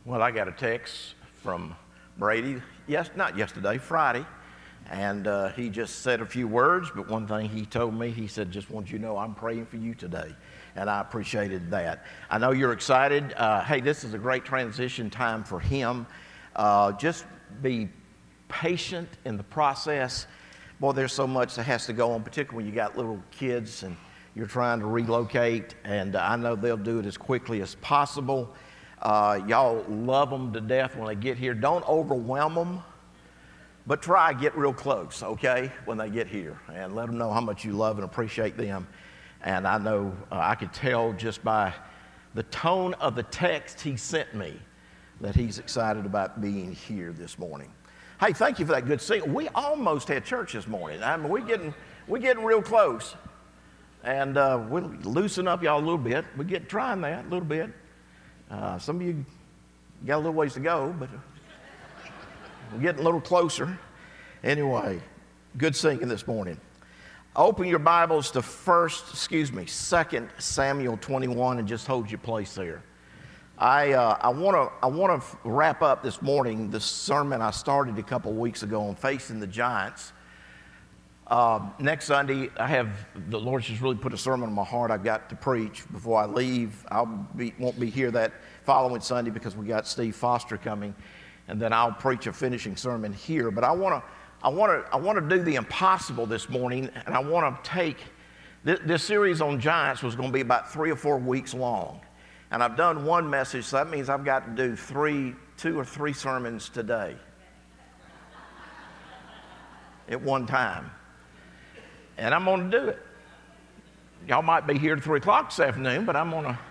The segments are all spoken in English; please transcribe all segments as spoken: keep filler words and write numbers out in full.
Well, I got a text from Brady, yes, not yesterday, Friday, and uh, he just said a few words, but one thing he told me, he said, just want you to know I'm praying for you today, and I appreciated that. I know you're excited. Uh, hey, this is a great transition time for him. Uh, just be patient in the process. Boy, there's so much that has to go on, particularly when you got little kids and you're trying to relocate, and I know they'll do it as quickly as possible. Uh, y'all love them to death when they get here. Don't overwhelm them, but try to get real close, okay, when they get here, and let them know how much you love and appreciate them. And I know uh, I could tell just by the tone of the text he sent me that he's excited about being here this morning. Hey, thank you for that good singing. We almost had church this morning. I mean, we're getting, we're getting real close. And uh, we'll loosen up y'all a little bit. We get trying that a little bit. Uh, some of you got a little ways to go, but we're getting a little closer. Anyway, good singing this morning. Open your Bibles to first, excuse me, Second Samuel twenty-one, and just hold your place there. I uh, I want to I want to wrap up this morning the sermon I started a couple weeks ago on facing the giants. Uh, next Sunday, I have the Lord just really put a sermon on my heart I've got to preach before I leave. I won't be here that following Sunday because we got Steve Foster coming, and then I'll preach a finishing sermon here. But I want to I want to I want to do the impossible this morning, and I want to take this, this series on giants was going to be about three or four weeks long, and I've done one message, so that means I've got to do three, two or three sermons today at one time. And I'm going to do it. Y'all might be here at three o'clock this afternoon, but I'm going to,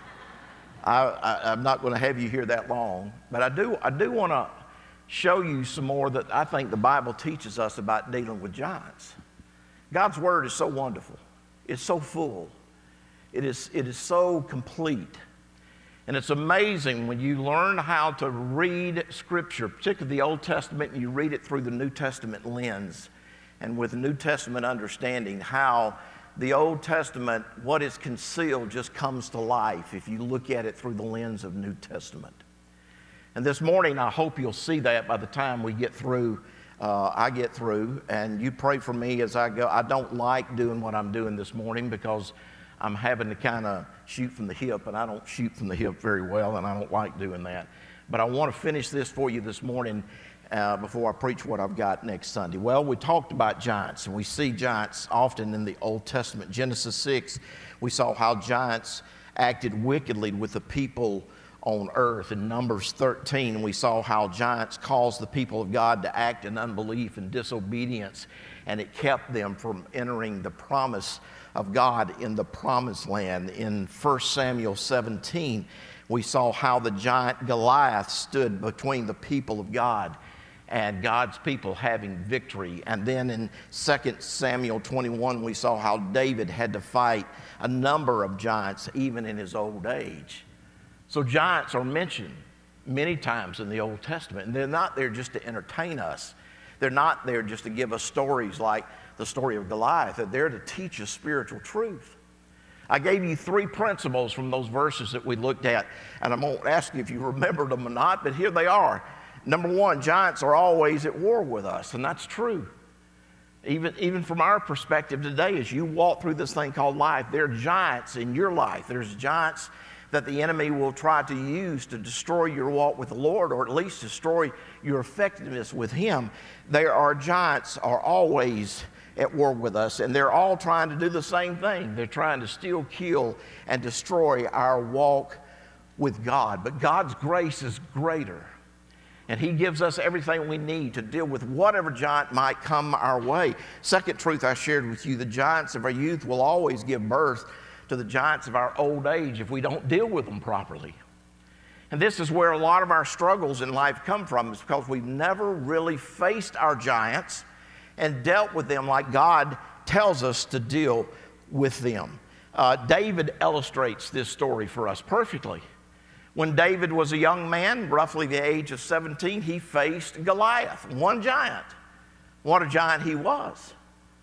I, I, I'm not going to have you here that long. But I do, I do want to show you some more that I think the Bible teaches us about dealing with giants. God's Word is so wonderful. It's so full. It is, it is so complete. And it's amazing when you learn how to read Scripture, particularly the Old Testament, and you read it through the New Testament lens. And with New Testament understanding, how the Old Testament, what is concealed, just comes to life if you look at it through the lens of New Testament. And this morning, I hope you'll see that by the time we get through, uh, I get through, and you pray for me as I go. I don't like doing what I'm doing this morning because I'm having to kind of shoot from the hip, and I don't shoot from the hip very well, and I don't like doing that. But I want to finish this for you this morning Uh, before I preach what I've got next Sunday. Well, we talked about giants, and we see giants often in the Old Testament. Genesis six, we saw how giants acted wickedly with the people on earth. In Numbers thirteen, we saw how giants caused the people of God to act in unbelief and disobedience, and it kept them from entering the promise of God in the promised land. In First Samuel seventeen, we saw how the giant Goliath stood between the people of God and God's people having victory. And then in Second Samuel twenty-one, we saw how David had to fight a number of giants even in his old age. So giants are mentioned many times in the Old Testament, and they're not there just to entertain us. They're not there just to give us stories like the story of Goliath. They're there to teach us spiritual truth. I gave you three principles from those verses that we looked at, and I won't ask you if you remembered them or not, but here they are. Number one, giants are always at war with us, and that's true. Even, even from our perspective today, as you walk through this thing called life, there are giants in your life. There's giants that the enemy will try to use to destroy your walk with the Lord, or at least destroy your effectiveness with Him. There are giants are always at war with us, and they're all trying to do the same thing. They're trying to steal, kill, and destroy our walk with God. But God's grace is greater, and He gives us everything we need to deal with whatever giant might come our way. Second truth I shared with you, the giants of our youth will always give birth to the giants of our old age if we don't deal with them properly. And this is where a lot of our struggles in life come from, is because we've never really faced our giants and dealt with them like God tells us to deal with them. Uh, David illustrates this story for us perfectly. When David was a young man, roughly the age of seventeen, he faced Goliath, one giant. What a giant he was.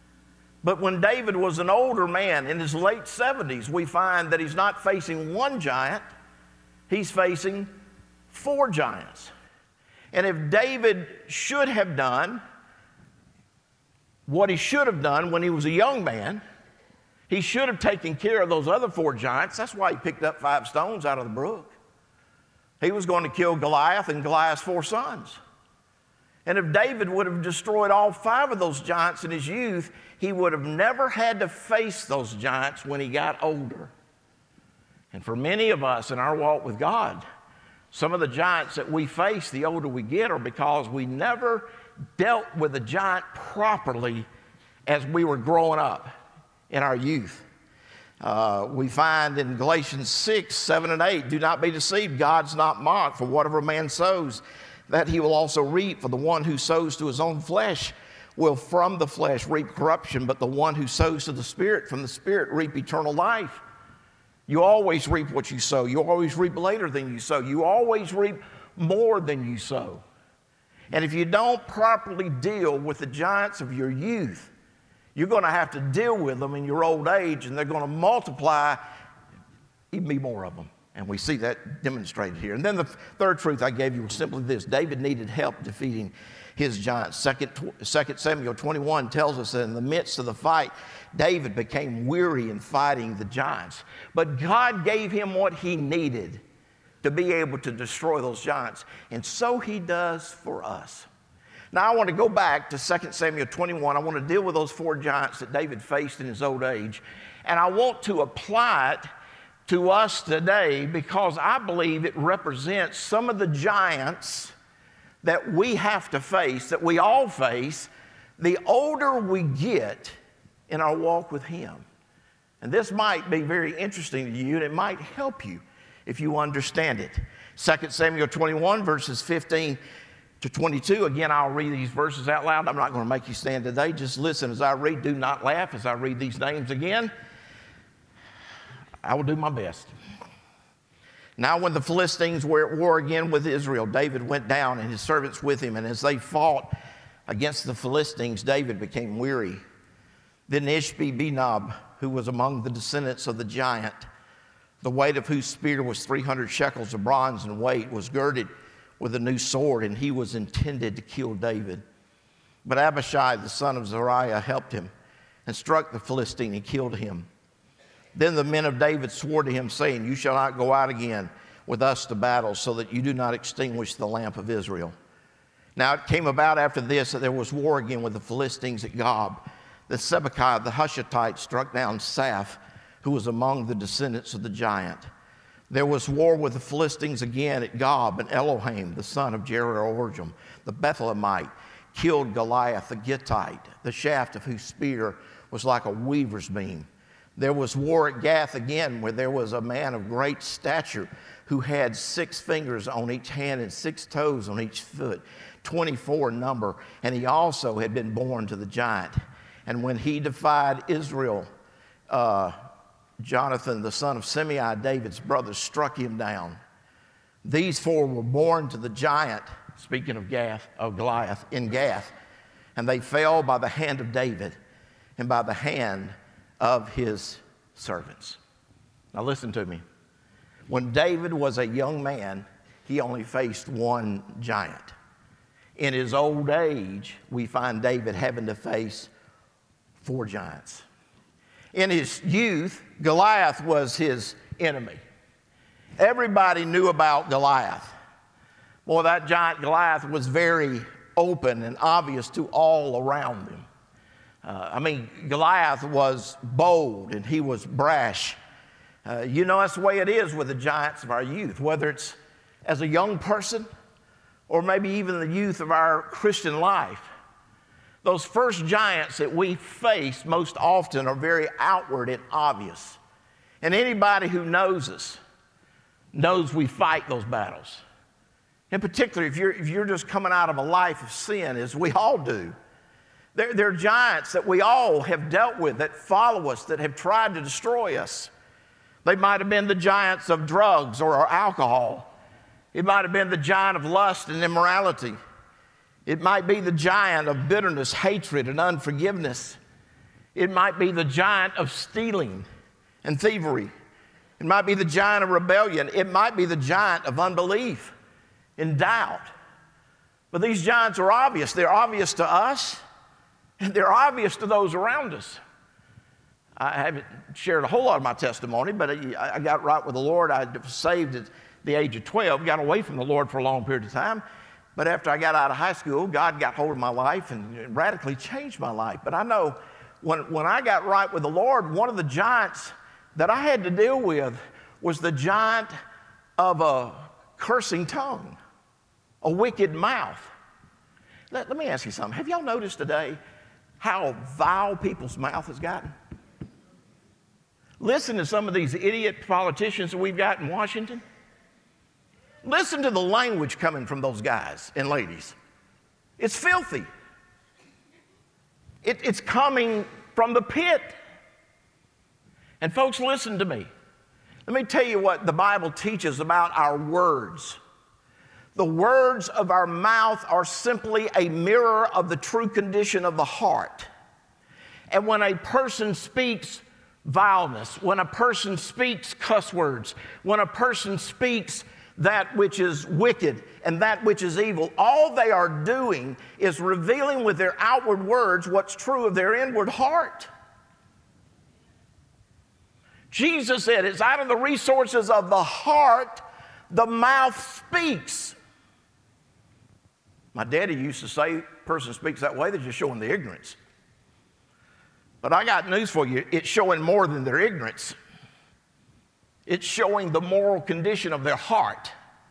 But when David was an older man in his late seventies, we find that he's not facing one giant, he's facing four giants. And if David should have done what he should have done when he was a young man, he should have taken care of those other four giants. That's why he picked up five stones out of the brook. He was going to kill Goliath and Goliath's four sons. And if David would have destroyed all five of those giants in his youth, he would have never had to face those giants when he got older. And for many of us in our walk with God, some of the giants that we face the older we get are because we never dealt with a giant properly as we were growing up in our youth. Uh, we find in Galatians six, seven, and eight, do not be deceived, God's not mocked, for whatever a man sows, that he will also reap. For the one who sows to his own flesh will from the flesh reap corruption, but the one who sows to the Spirit from the Spirit reap eternal life. You always reap what you sow. You always reap later than you sow. You always reap more than you sow. And if you don't properly deal with the giants of your youth, you're going to have to deal with them in your old age, and they're going to multiply, even be more of them. And we see that demonstrated here. And then the third truth I gave you was simply this. David needed help defeating his giants. Second Samuel twenty-one tells us that in the midst of the fight, David became weary in fighting the giants. But God gave him what he needed to be able to destroy those giants. And so he does for us. Now I want to go back to Second Samuel twenty-one. I want to deal with those four giants that David faced in his old age. And I want to apply it to us today because I believe it represents some of the giants that we have to face, that we all face, the older we get in our walk with Him. And this might be very interesting to you, and it might help you if you understand it. Second Samuel twenty-one, verses fifteen to twenty-two. Again, I'll read these verses out loud. I'm not going to make you stand today. Just listen as I read. Do not laugh as I read these names again. I will do my best. Now when the Philistines were at war again with Israel, David went down and his servants with him. And as they fought against the Philistines, David became weary. Then Ishbi-Benob, who was among the descendants of the giant, the weight of whose spear was three hundred shekels of bronze in weight, was girded with a new sword, and he was intended to kill David. But Abishai, the son of Zeruiah, helped him and struck the Philistine and killed him. Then the men of David swore to him, saying, you shall not go out again with us to battle, so that you do not extinguish the lamp of Israel. Now it came about after this that there was war again with the Philistines at Gob. Then Sibbecai the Hushathite struck down Saph, who was among the descendants of the giant. There was war with the Philistines again at Gob, and Elohim, the son of Jeroboam, the Bethlehemite, killed Goliath the Gittite, the shaft of whose spear was like a weaver's beam. There was war at Gath again, where there was a man of great stature who had six fingers on each hand and six toes on each foot, twenty-four in number, and he also had been born to the giant. And when he defied Israel, uh, Jonathan, the son of Shimei, David's brother, struck him down. These four were born to the giant, speaking of Gath, of Goliath, in Gath, and they fell by the hand of David and by the hand of his servants. Now listen to me. When David was a young man, he only faced one giant. In his old age, we find David having to face four giants. In his youth, Goliath was his enemy. Everybody knew about Goliath. Boy, that giant Goliath was very open and obvious to all around him. Uh, I mean, Goliath was bold and he was brash. Uh, you know, that's the way it is with the giants of our youth, whether it's as a young person or maybe even the youth of our Christian life. Those first giants that we face most often are very outward and obvious. And anybody who knows us knows we fight those battles. In particular, if you're, if you're just coming out of a life of sin, as we all do, there, there are giants that we all have dealt with that follow us, that have tried to destroy us. They might have been the giants of drugs or alcohol. It might have been the giant of lust and immorality. It might be the giant of bitterness, hatred, and unforgiveness. It might be the giant of stealing and thievery. It might be the giant of rebellion. It might be the giant of unbelief. in doubt. But these giants are obvious. They're obvious to us, and they're obvious to those around us. I haven't shared a whole lot of my testimony, but I got right with the Lord. I was saved at the age of twelve, got away from the Lord for a long period of time. But after I got out of high school, God got hold of my life and radically changed my life. But I know when, when I got right with the Lord, one of the giants that I had to deal with was the giant of a cursing tongue, a wicked mouth. Let, let me ask you something. Have y'all noticed today how vile people's mouth has gotten? Listen to some of these idiot politicians that we've got in Washington. Listen to the language coming from those guys and ladies. It's filthy. It, it's coming from the pit. And folks, listen to me. Let me tell you what the Bible teaches about our words. The words of our mouth are simply a mirror of the true condition of the heart. And when a person speaks vileness, when a person speaks cuss words, when a person speaks that which is wicked and that which is evil, all they are doing is revealing with their outward words what's true of their inward heart. Jesus said, it's out of the resources of the heart the mouth speaks. My daddy used to say, person speaks that way, they're just showing their ignorance. But I got news for you. It's showing more than their ignorance. It's showing the moral condition of their heart.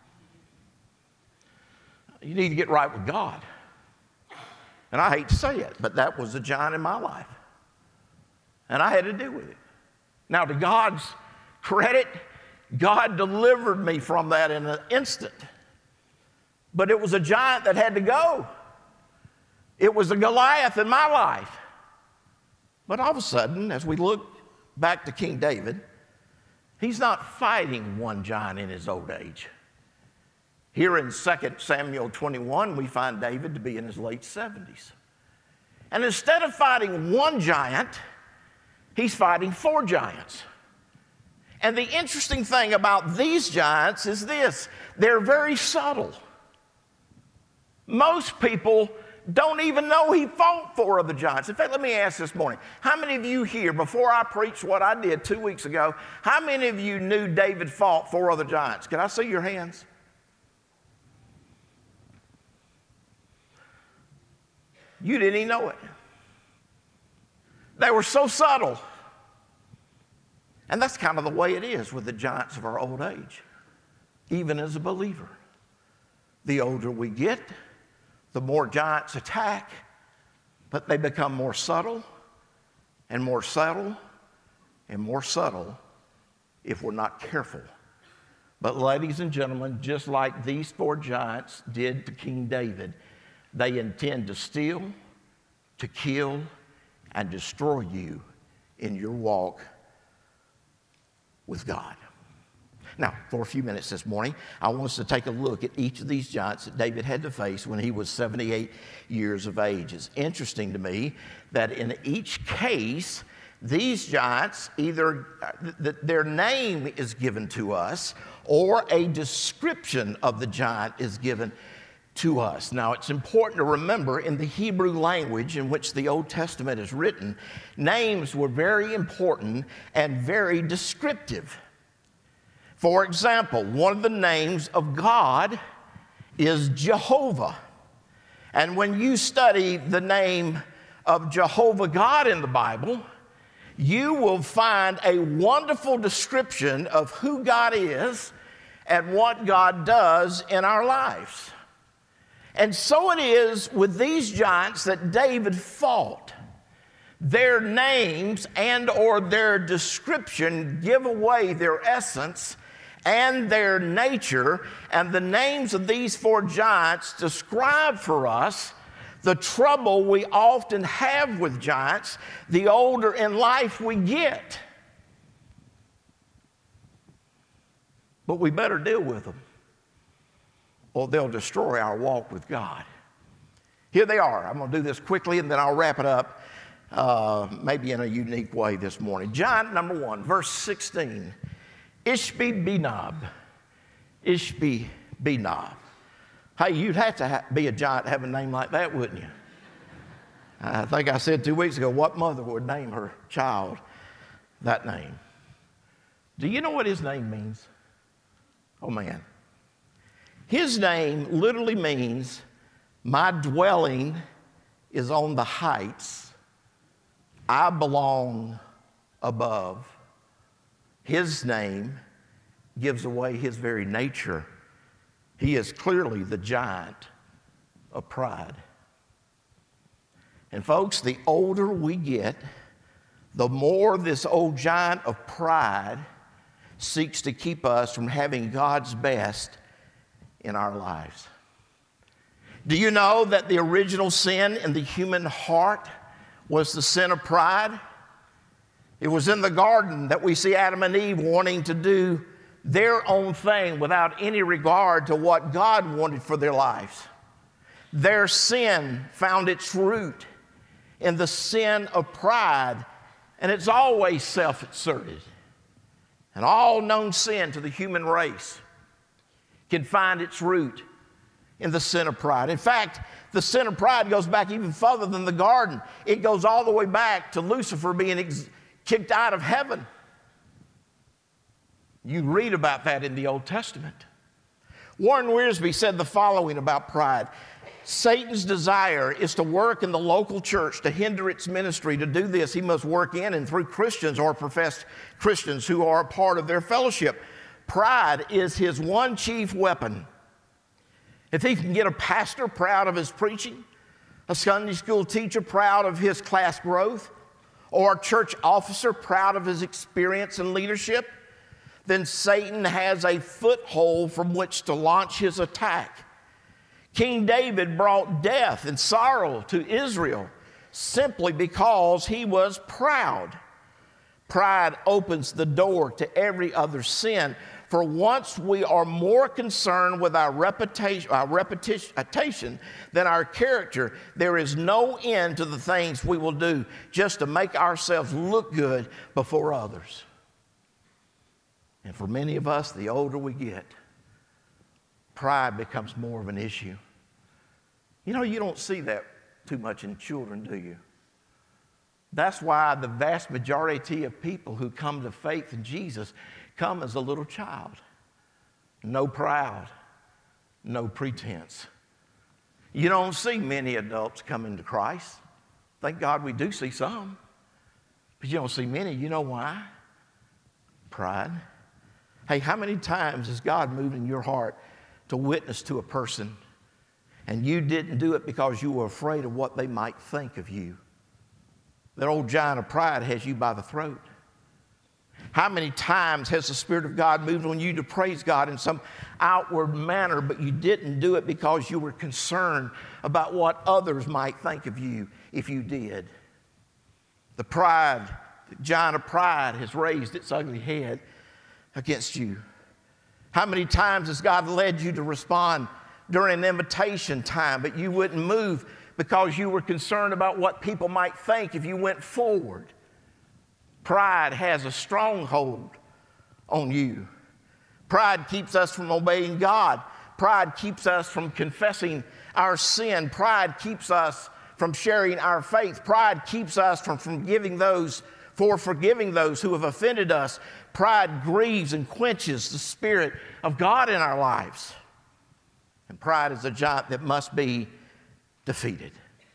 You need to get right with God. And I hate to say it, but that was a giant in my life. And I had to deal with it. Now, to God's credit, God delivered me from that in an instant. But it was a giant that had to go. It was a Goliath in my life. But all of a sudden, as we look back to King David, he's not fighting one giant in his old age. Here in Second Samuel twenty-one, we find David to be in his late seventies. And instead of fighting one giant, he's fighting four giants. And the interesting thing about these giants is this: they're very subtle. Most people don't even know he fought four of the giants. In fact, let me ask this morning, how many of you here, before I preached what I did two weeks ago, how many of you knew David fought four other giants? Can I see your hands? You didn't even know it. They were so subtle. And that's kind of the way it is with the giants of our old age, even as a believer. The older we get, the more giants attack, but they become more subtle and more subtle and more subtle if we're not careful. But ladies and gentlemen, just like these four giants did to King David, they intend to steal, to kill, and destroy you in your walk with God. Now, for a few minutes this morning, I want us to take a look at each of these giants that David had to face when he was seventy-eight years of age. It's interesting to me that in each case, these giants, either th- their name is given to us or a description of the giant is given to us. Now, it's important to remember in the Hebrew language in which the Old Testament is written, names were very important and very descriptive. For example, one of the names of God is Jehovah. And when you study the name of Jehovah God in the Bible, you will find a wonderful description of who God is and what God does in our lives. And so it is with these giants that David fought. Their names and or their description give away their essence and their nature, and the names of these four giants describe for us the trouble we often have with giants the older in life we get. But we better deal with them, or they'll destroy our walk with God. Here they are. I'm going to do this quickly, and then I'll wrap it up, uh, maybe in a unique way this morning. Giant number one, verse sixteen. Ishbi-Benob. Ishbi-Benob. Hey, you'd have to ha- be a giant to have a name like that, wouldn't you? I think I said two weeks ago, what mother would name her child that name? Do you know what his name means? Oh, man. His name literally means, my dwelling is on the heights. I belong above. His name gives away his very nature. He is clearly the giant of pride. And folks, the older we get, the more this old giant of pride seeks to keep us from having God's best in our lives. Do you know that the original sin in the human heart was the sin of pride? It was in the garden that we see Adam and Eve wanting to do their own thing without any regard to what God wanted for their lives. Their sin found its root in the sin of pride, and it's always self-asserted. And all known sin to the human race can find its root in the sin of pride. In fact, the sin of pride goes back even further than the garden. It goes all the way back to Lucifer being ex- kicked out of heaven. You read about that in the Old Testament. Warren Wiersbe said the following about pride. Satan's desire is to work in the local church to hinder its ministry. To do this, he must work in and through Christians or professed Christians who are a part of their fellowship. Pride is his one chief weapon. If he can get a pastor proud of his preaching, a Sunday school teacher proud of his class growth, or a church officer proud of his experience and leadership, then Satan has a foothold from which to launch his attack. King David brought death and sorrow to Israel simply because he was proud. Pride opens the door to every other sin. For once we are more concerned with our reputation, our reputation than our character, there is no end to the things we will do just to make ourselves look good before others. And for many of us, the older we get, pride becomes more of an issue. You know, you don't see that too much in children, do you? That's why the vast majority of people who come to faith in Jesus come as a little child. No pride, no pretense. You don't see many adults coming to Christ. Thank God we do see some. But you don't see many. You know why? Pride. Hey, how many times has God moved in your heart to witness to a person and you didn't do it because you were afraid of what they might think of you? That old giant of pride has you by the throat. How many times has the Spirit of God moved on you to praise God in some outward manner, but you didn't do it because you were concerned about what others might think of you if you did? The pride, the giant of pride has raised its ugly head against you. How many times has God led you to respond during an invitation time, but you wouldn't move because you were concerned about what people might think if you went forward? Pride has a stronghold on you. Pride keeps us from obeying God. Pride keeps us from confessing our sin. Pride keeps us from sharing our faith. Pride keeps us from forgiving those, for forgiving those who have offended us. Pride grieves and quenches the Spirit of God in our lives. And pride is a giant that must be defeated.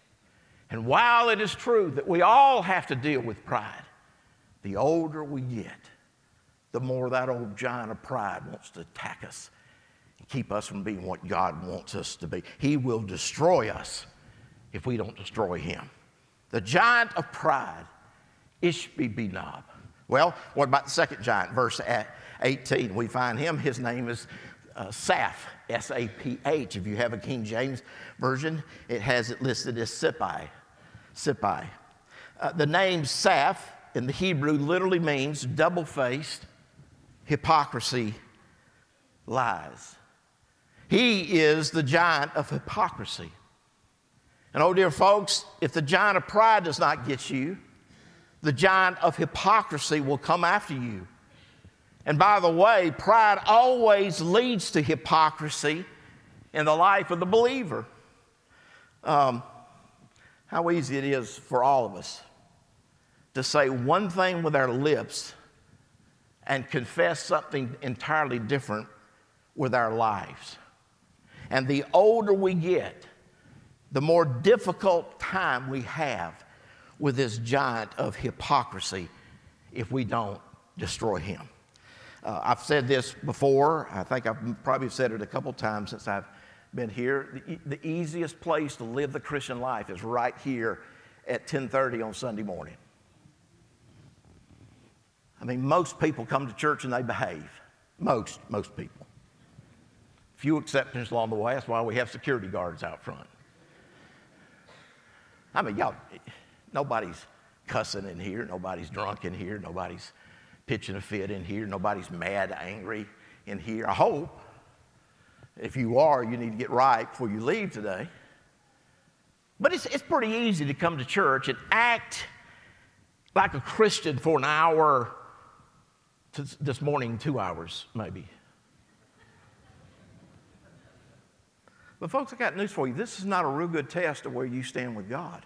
And while it is true that we all have to deal with pride, the older we get, the more that old giant of pride wants to attack us and keep us from being what God wants us to be. He will destroy us if we don't destroy him. The giant of pride, Ishbi-Benob. Well, what about the second giant? Verse eighteen, we find him. His name is uh, Saph, S A P H. If you have a King James version, it has it listed as Sippai. Sippai. Uh, the name Saph in the Hebrew literally means double-faced, hypocrisy, lies. He is the giant of hypocrisy. And oh, dear folks, if the giant of pride does not get you, the giant of hypocrisy will come after you. And by the way, pride always leads to hypocrisy in the life of the believer. Um, how easy it is for all of us to say one thing with our lips and confess something entirely different with our lives. And the older we get, the more difficult time we have with this giant of hypocrisy if we don't destroy him. Uh, I've said this before. I think I've probably said it a couple times since I've been here. The, the easiest place to live the Christian life is right here at ten thirty on Sunday morning. I mean, most people come to church and they behave. Most, most people. Few exceptions along the way. That's why we have security guards out front. I mean, y'all, nobody's cussing in here. Nobody's drunk in here. Nobody's pitching a fit in here. Nobody's mad, angry in here. I hope. If you are, you need to get right before you leave today. But it's, it's pretty easy to come to church and act like a Christian for an hour, to this morning, two hours maybe. But folks, I got news for you. This is not a real good test of where you stand with God.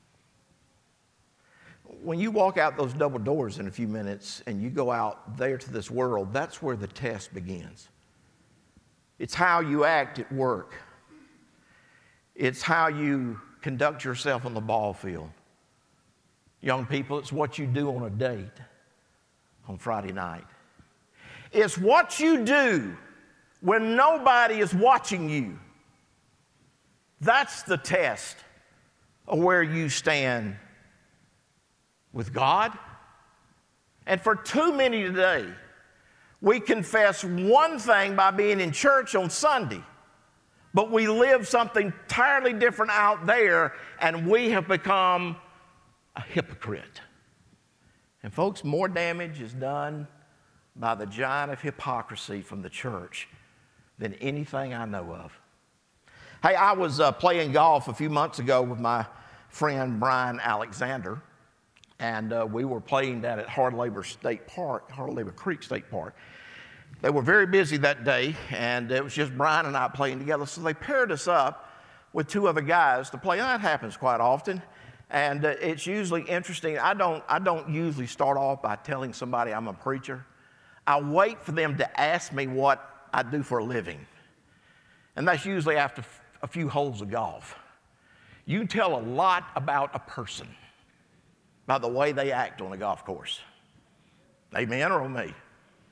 When you walk out those double doors in a few minutes and you go out there to this world, that's where the test begins. It's how you act at work. It's how you conduct yourself on the ball field. Young people, it's what you do on a date on Friday night. It's what you do when nobody is watching you. That's the test of where you stand with God. And for too many today, we confess one thing by being in church on Sunday, but we live something entirely different out there, and we have become a hypocrite. And folks, more damage is done by the giant of hypocrisy from the church than anything I know of. Hey, I was uh, playing golf a few months ago with my friend Brian Alexander, and uh, we were playing down at Hard Labor State Park, Hard Labor Creek State Park. They were very busy that day, and it was just Brian and I playing together, so they paired us up with two other guys to play, and that happens quite often, and uh, it's usually interesting. I don't, I don't usually start off by telling somebody I'm a preacher. I wait for them to ask me what I do for a living, and that's usually after a few holes of golf. You can tell a lot about a person by the way they act on a golf course. Amen or on me?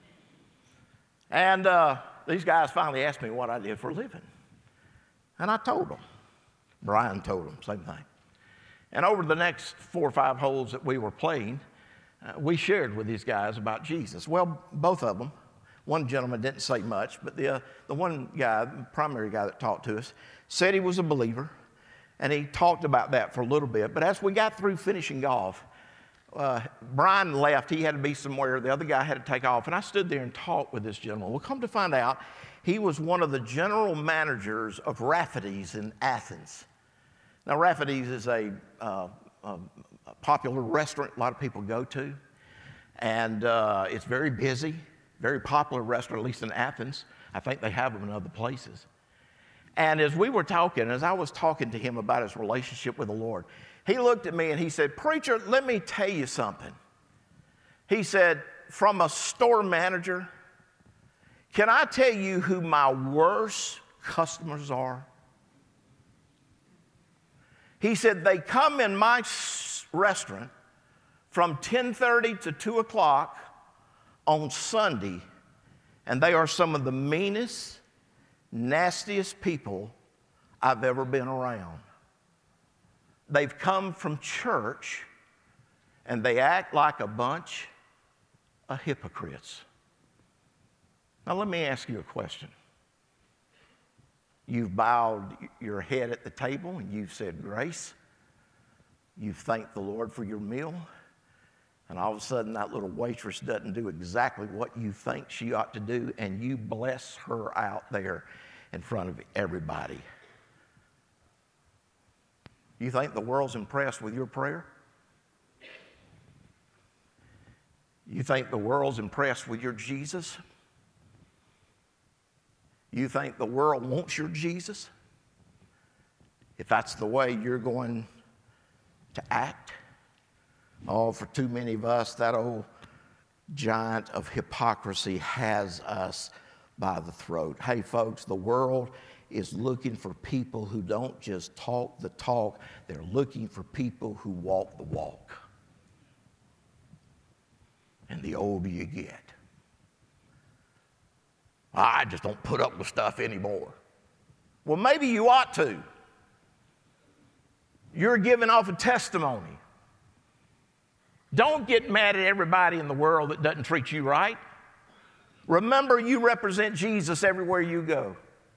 And uh, these guys finally asked me what I did for a living. And I told them. Brian told them, same thing. And over the next four or five holes that we were playing, uh, we shared with these guys about Jesus. Well, both of them. One gentleman didn't say much, but the, uh, the one guy, the primary guy that talked to us, said he was a believer, and he talked about that for a little bit. But as we got through finishing golf, uh, Brian left. He had to be somewhere. The other guy had to take off, and I stood there and talked with this gentleman. Well, come to find out, he was one of the general managers of Rafferty's in Athens. Now, Rafferty's is a, uh, a popular restaurant a lot of people go to, and uh, it's very busy. Very popular restaurant, at least in Athens. I think they have them in other places. And as we were talking, as I was talking to him about his relationship with the Lord, he looked at me and he said, "Preacher, let me tell you something." He said, "From a store manager, can I tell you who my worst customers are?" He said, "They come in my restaurant from ten thirty to two o'clock on Sunday, and they are some of the meanest, nastiest people I've ever been around. They've come from church, and they act like a bunch of hypocrites." Now, let me ask you a question. You've bowed your head at the table, and you've said grace. You've thanked the Lord for your meal. And all of a sudden, that little waitress doesn't do exactly what you think she ought to do, and you bless her out there in front of everybody. You think the world's impressed with your prayer? You think the world's impressed with your Jesus? You think the world wants your Jesus? If that's the way you're going to act? Oh, for too many of us, that old giant of hypocrisy has us by the throat. Hey, folks, the world is looking for people who don't just talk the talk. They're looking for people who walk the walk. And the older you get, I just don't put up with stuff anymore. Well, maybe you ought to. You're giving off a testimony. Don't get mad at everybody in the world that doesn't treat you right. Remember, you represent Jesus everywhere you go.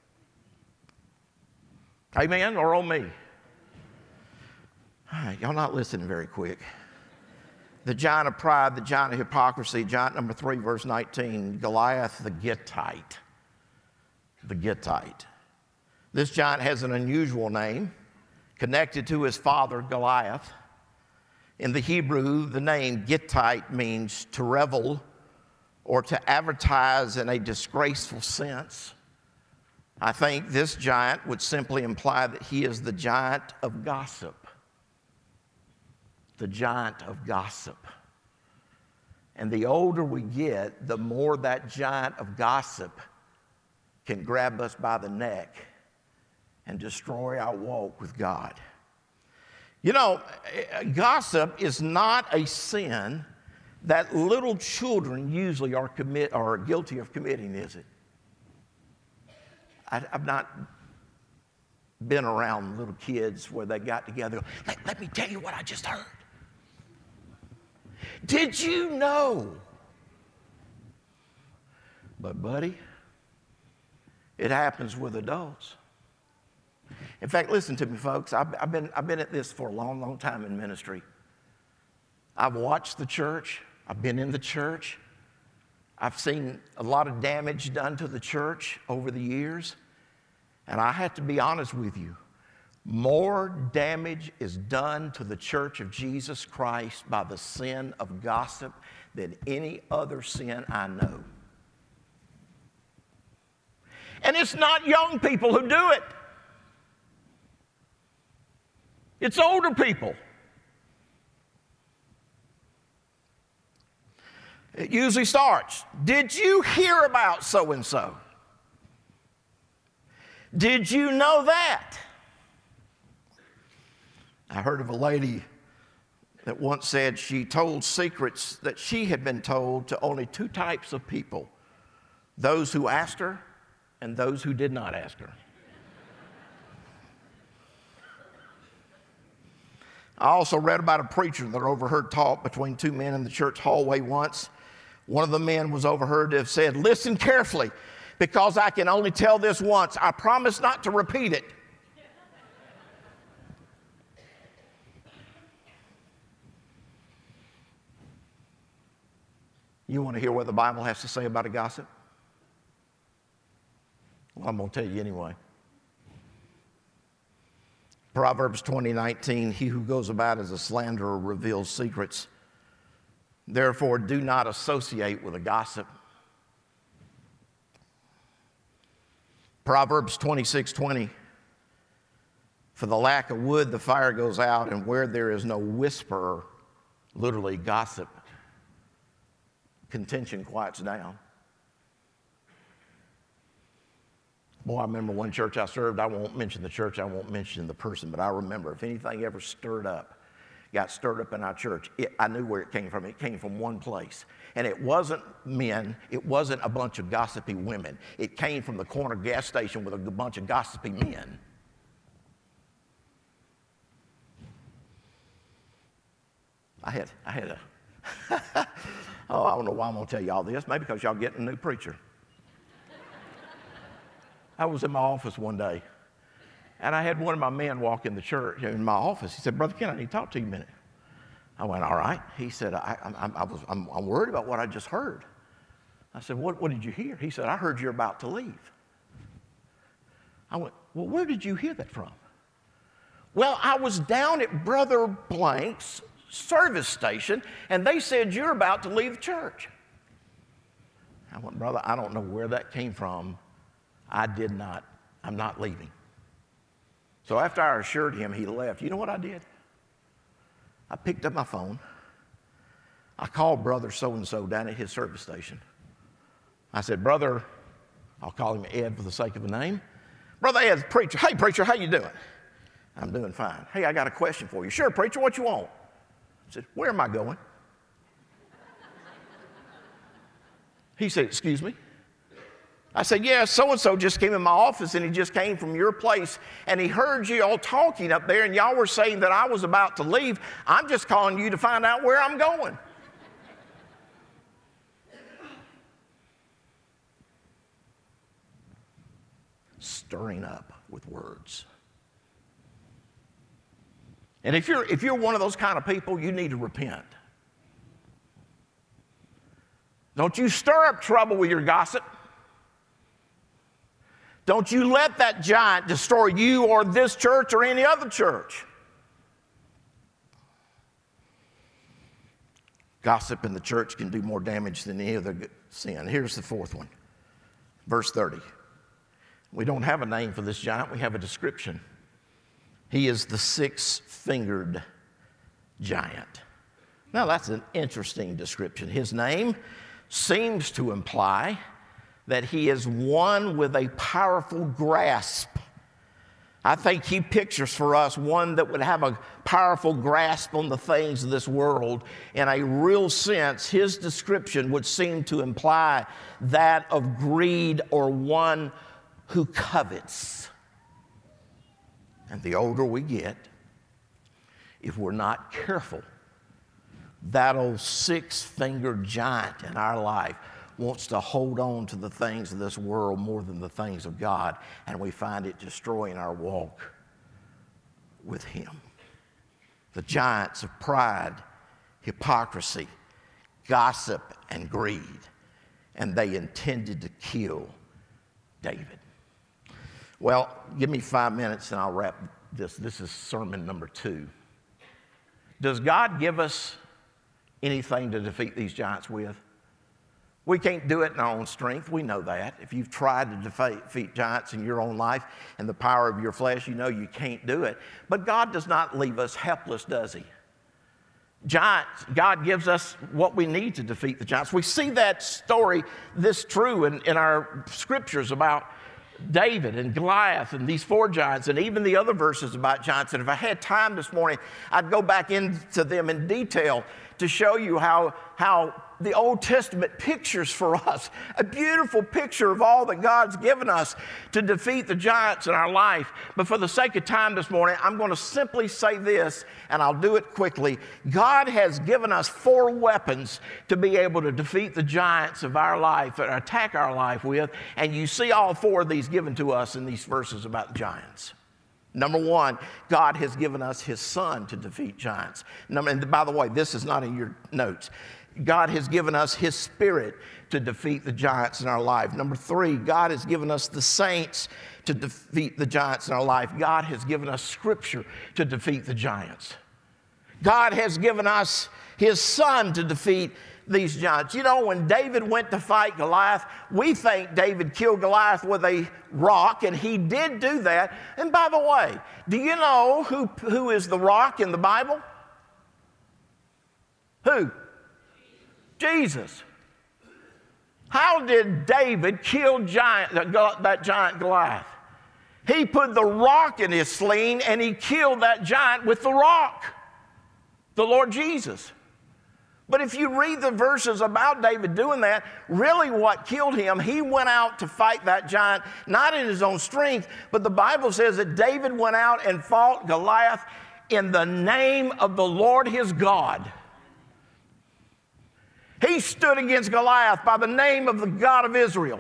Amen, or on me? All right, y'all not listening very quick. The giant of pride, the giant of hypocrisy, giant number three, verse nineteen, Goliath the Gittite. The Gittite. This giant has an unusual name connected to his father, Goliath. In the Hebrew, the name Gittite means to revel or to advertise in a disgraceful sense. I think this giant would simply imply that he is the giant of gossip. The giant of gossip. And the older we get, the more that giant of gossip can grab us by the neck and destroy our walk with God. You know, gossip is not a sin that little children usually are commit are guilty of committing, is it? I, I've not been around little kids where they got together. Let, let me tell you what I just heard. Did you know? But buddy, it happens with adults. In fact, listen to me, folks. I've, I've, been, I've been at this for a long, long time in ministry. I've watched the church. I've been in the church. I've seen a lot of damage done to the church over the years. And I have to be honest with you. More damage is done to the church of Jesus Christ by the sin of gossip than any other sin I know. And it's not young people who do it. It's older people. It usually starts, did you hear about so-and-so? Did you know that? I heard of a lady that once said she told secrets that she had been told to only two types of people, those who asked her and those who did not ask her. I also read about a preacher that overheard talk between two men in the church hallway once. One of the men was overheard to have said, listen carefully, because I can only tell this once. I promise not to repeat it. You want to hear what the Bible has to say about a gossip? Well, I'm going to tell you anyway. Proverbs twenty nineteen, he who goes about as a slanderer reveals secrets. Therefore, do not associate with a gossip. Proverbs twenty-six twenty, for the lack of wood, the fire goes out, and where there is no whisperer, literally gossip, contention quiets down. Boy, I remember one church I served. I won't mention the church, I won't mention the person, but I remember if anything ever stirred up, got stirred up in our church, it, I knew where it came from. It came from one place. And it wasn't men. It wasn't a bunch of gossipy women. It came from the corner gas station with a bunch of gossipy men. I had, I had a, oh, I don't know why I'm going to tell you all this. Maybe because y'all getting a new preacher. I was in my office one day, and I had one of my men walk in the church, in my office. He said, Brother Ken, I need to talk to you a minute. I went, all right. He said, I, I, I was, I'm, I'm worried about what I just heard. I said, what, what did you hear? He said, I heard you're about to leave. I went, well, where did you hear that from? Well, I was down at Brother Blank's service station, and they said you're about to leave the church. I went, brother, I don't know where that came from. I did not. I'm not leaving. So after I assured him he left, you know what I did? I picked up my phone. I called brother so-and-so down at his service station. I said, brother, I'll call him Ed for the sake of a name. Brother Ed, preacher. Hey, preacher, how you doing? I'm doing fine. Hey, I got a question for you. Sure, preacher, what you want? I said, where am I going? He said, excuse me? I said, yeah, so-and-so just came in my office, and he just came from your place, and he heard you all talking up there, and y'all were saying that I was about to leave. I'm just calling you to find out where I'm going. Stirring up with words. And if you're, if you're one of those kind of people, you need to repent. Don't you stir up trouble with your gossip. Don't you let that giant destroy you or this church or any other church. Gossip in the church can do more damage than any other sin. Here's the fourth one. Verse thirty. We don't have a name for this giant. We have a description. He is the six-fingered giant. Now, that's an interesting description. His name seems to imply that he is one with a powerful grasp. I think he pictures for us one that would have a powerful grasp on the things of this world. In a real sense, his description would seem to imply that of greed or one who covets. And the older we get, if we're not careful, that old six-fingered giant in our life wants to hold on to the things of this world more than the things of God, and we find it destroying our walk with him. The giants of pride, hypocrisy, gossip, and greed, and they intended to kill David. Well, give me five minutes and I'll wrap this. This is sermon number two. Does God give us anything to defeat these giants with? We can't do it in our own strength. We know that. If you've tried to defeat giants in your own life and the power of your flesh, you know you can't do it. But God does not leave us helpless, does he? Giants, God gives us what we need to defeat the giants. We see that story, this true in, in our scriptures about David and Goliath and these four giants and even the other verses about giants. And if I had time this morning, I'd go back into them in detail to show you how, how the Old Testament pictures for us a beautiful picture of all that God's given us to defeat the giants in our life. But for the sake of time this morning, I'm going to simply say this, and I'll do it quickly. God has given us four weapons to be able to defeat the giants of our life and attack our life with, and you see all four of these given to us in these verses about the giants. Number one, God has given us his son to defeat giants. Number, and by the way, this is not in your notes. God has given us his spirit to defeat the giants in our life. Number three, God has given us the saints to defeat the giants in our life. God has given us scripture to defeat the giants. God has given us his son to defeat these giants. You know, when David went to fight Goliath, we think David killed Goliath with a rock, and he did do that. And by the way, do you know who, who is the rock in the Bible? Who? Jesus. How did David kill giant, that giant Goliath? He put the rock in his sling, and he killed that giant with the rock, the Lord Jesus. But if you read the verses about David doing that, really what killed him, he went out to fight that giant, not in his own strength, but the Bible says that David went out and fought Goliath in the name of the Lord his God. He stood against Goliath by the name of the God of Israel.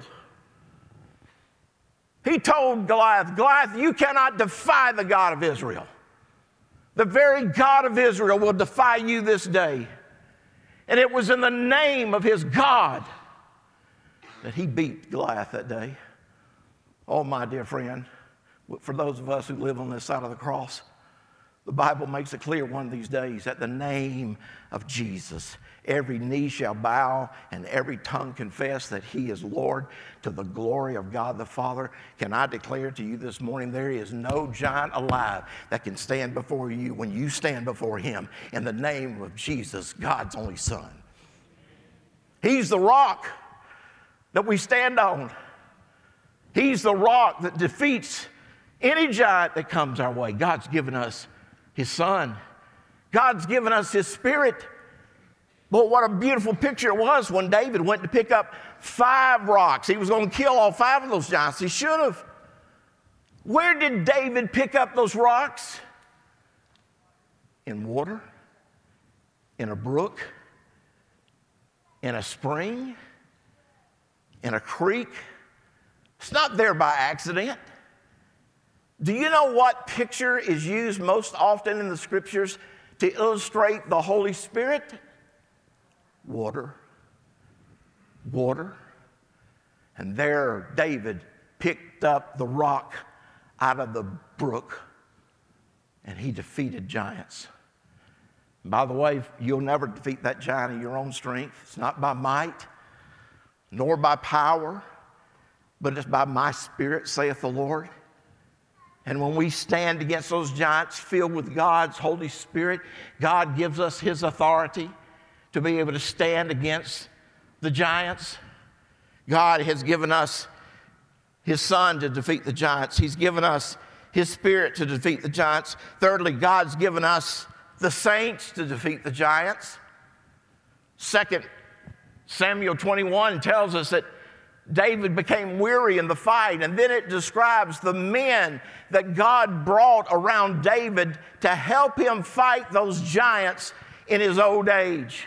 He told Goliath, Goliath, you cannot defy the God of Israel. The very God of Israel will defy you this day. And it was in the name of his God that he beat Goliath that day. Oh, my dear friend, for those of us who live on this side of the cross, The Bible makes it clear one of these days that the name of Jesus, every knee shall bow and every tongue confess that he is Lord to the glory of God the Father. Can I declare to you this morning, there is no giant alive that can stand before you when you stand before him in the name of Jesus, God's only Son. He's the rock that we stand on. He's the rock that defeats any giant that comes our way. God's given us his Son. God's given us his Spirit. But what a beautiful picture it was when David went to pick up five rocks. He was going to kill all five of those giants. He should have. Where did David pick up those rocks? In water, in a brook, in a spring, in a creek. It's not there by accident. Do you know what picture is used most often in the scriptures to illustrate the Holy Spirit? Water. Water. And there David picked up the rock out of the brook and he defeated giants. By the way, you'll never defeat that giant in your own strength. It's not by might, nor by power, but it's by my Spirit, saith the Lord. And when we stand against those giants filled with God's Holy Spirit, God gives us his authority to be able to stand against the giants. God has given us his Son to defeat the giants. He's given us his Spirit to defeat the giants. Thirdly, God's given us the saints to defeat the giants. Second Samuel twenty-one tells us that David became weary in the fight, and then it describes the men that God brought around David to help him fight those giants in his old age.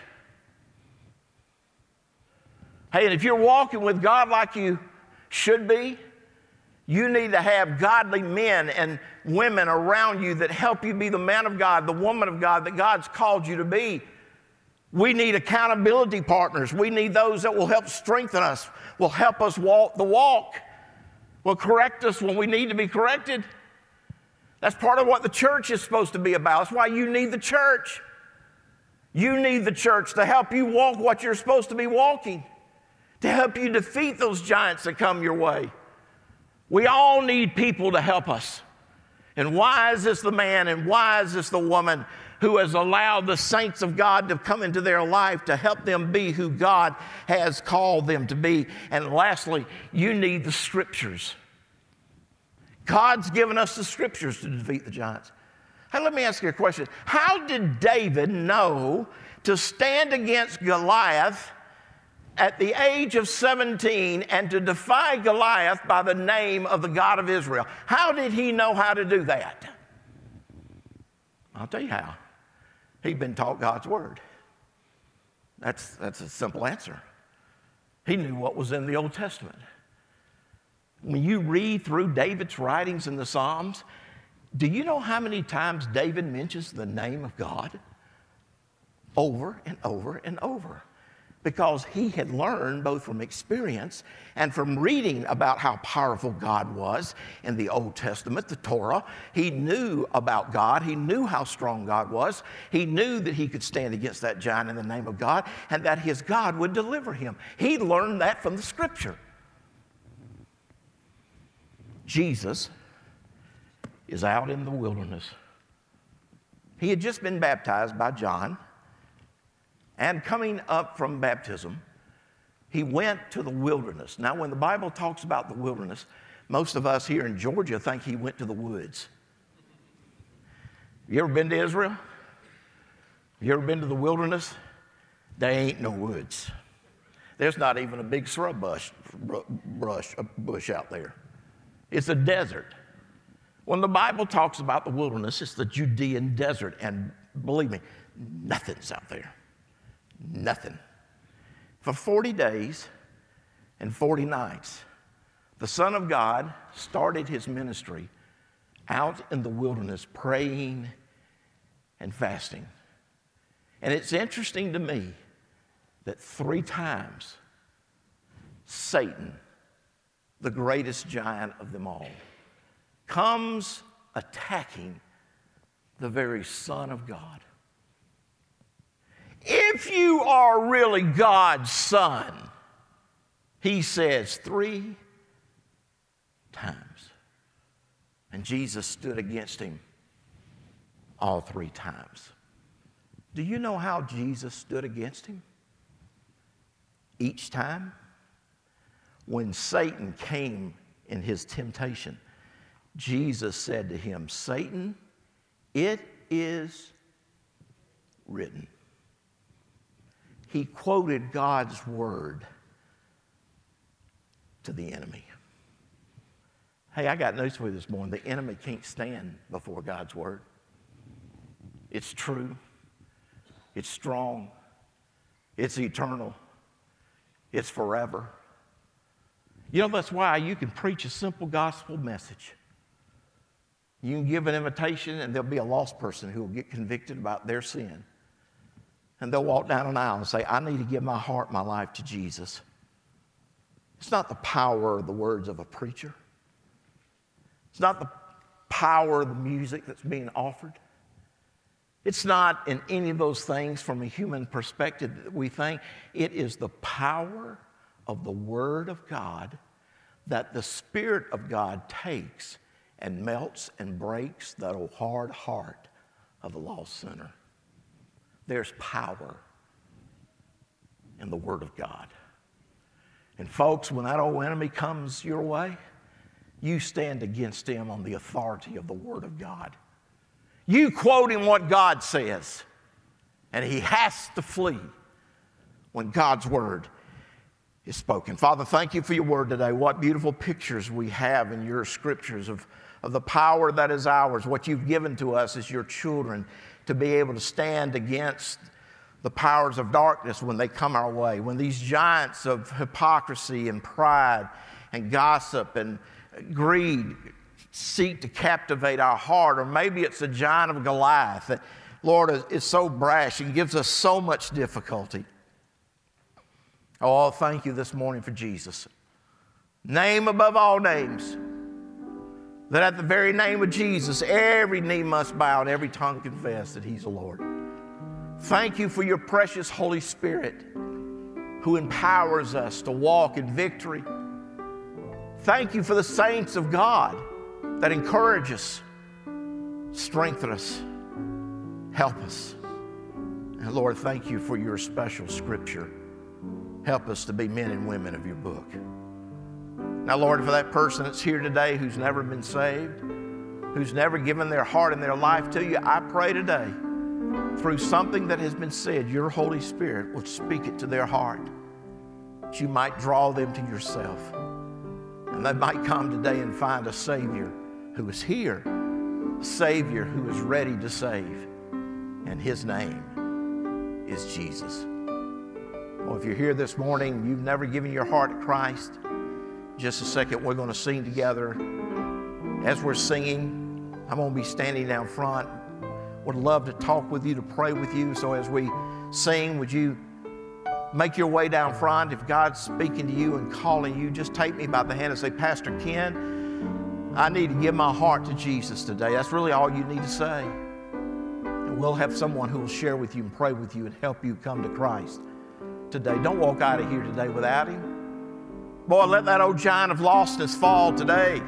Hey, and if you're walking with God like you should be, you need to have godly men and women around you that help you be the man of God, the woman of God that God's called you to be. We need accountability partners. We need those that will help strengthen us, will help us walk the walk, will correct us when we need to be corrected. That's part of what the church is supposed to be about. That's why you need the church. You need the church to help you walk what you're supposed to be walking, to help you defeat those giants that come your way. We all need people to help us. And why is this the man and why is this the woman who has allowed the saints of God to come into their life to help them be who God has called them to be? And lastly, you need the scriptures. God's given us the scriptures to defeat the giants. Hey, let me ask you a question. How did David know to stand against Goliath at the age of seventeen and to defy Goliath by the name of the God of Israel? How did he know how to do that? I'll tell you how. He'd been taught God's word. That's, that's a simple answer. He knew what was in the Old Testament. When you read through David's writings in the Psalms, do you know how many times David mentions the name of God? Over and over and over. Because he had learned both from experience and from reading about how powerful God was in the Old Testament, the Torah. He knew about God. He knew how strong God was. He knew that he could stand against that giant in the name of God and that his God would deliver him. He learned that from the Scripture. Jesus is out in the wilderness. He had just been baptized by John. And coming up from baptism, he went to the wilderness. Now, when the Bible talks about the wilderness, most of us here in Georgia think he went to the woods. You ever been to Israel? You ever been to the wilderness? There ain't no woods. There's not even a big shrub bush, brush, a bush out there. It's a desert. When the Bible talks about the wilderness, it's the Judean desert. And believe me, nothing's out there. Nothing. For forty days and forty nights, the Son of God started his ministry out in the wilderness praying and fasting. And it's interesting to me that three times Satan, the greatest giant of them all, comes attacking the very Son of God. If you are really God's Son, he says three times. And Jesus stood against him all three times. Do you know how Jesus stood against him? Each time, when Satan came in his temptation, Jesus said to him, Satan, it is written. He quoted God's word to the enemy. Hey, I got news for you this morning. The enemy can't stand before God's word. It's true. It's strong. It's eternal. It's forever. You know, that's why you can preach a simple gospel message. You can give an invitation, and there'll be a lost person who will get convicted about their sin. And they'll walk down an aisle and say, I need to give my heart, my life to Jesus. It's not the power of the words of a preacher. It's not the power of the music that's being offered. It's not in any of those things from a human perspective that we think. It is the power of the Word of God that the Spirit of God takes and melts and breaks that old hard heart of a lost sinner. There's power in the Word of God. And folks, when that old enemy comes your way, you stand against him on the authority of the Word of God. You quote him what God says, and he has to flee when God's Word is spoken. Father, thank you for your Word today. What beautiful pictures we have in your scriptures of, of the power that is ours, what you've given to us as your children to be able to stand against the powers of darkness when they come our way, when these giants of hypocrisy and pride and gossip and greed seek to captivate our heart, or maybe it's a giant of Goliath that, Lord, is, is so brash and gives us so much difficulty. Oh, thank you this morning for Jesus. Name above all names, that at the very name of Jesus, every knee must bow and every tongue confess that he's the Lord. Thank you for your precious Holy Spirit who empowers us to walk in victory. Thank you for the saints of God that encourage us, strengthen us, help us. And Lord, thank you for your special scripture. Help us to be men and women of your book. Now, Lord, for that person that's here today who's never been saved, who's never given their heart and their life to you, I pray today, through something that has been said, your Holy Spirit will speak it to their heart, that you might draw them to yourself. And they might come today and find a Savior who is here, a Savior who is ready to save. And his name is Jesus. Well, if you're here this morning, you've never given your heart to Christ, just a second, we're going to sing together. As we're singing, I'm going to be standing down front. Would love to talk with you, to pray with you. So as we sing, would you make your way down front? If God's speaking to you and calling you, just take me by the hand and say, Pastor Ken, I need to give my heart to Jesus today. That's really all you need to say. And we'll have someone who will share with you and pray with you and help you come to Christ today. Don't walk out of here today without him. Boy, let that old giant of lostness fall today.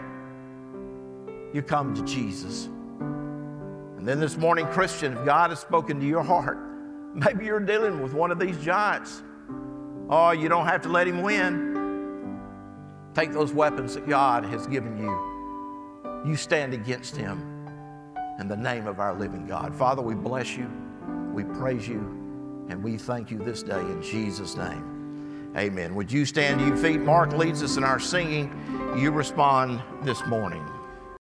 You come to Jesus. And then this morning, Christian, if God has spoken to your heart, maybe you're dealing with one of these giants. Oh, you don't have to let him win. Take those weapons that God has given you. You stand against him in the name of our living God. Father, we bless you, we praise you, and we thank you this day in Jesus' name. Amen. Would you stand to your feet? Mark leads us in our singing. You respond this morning.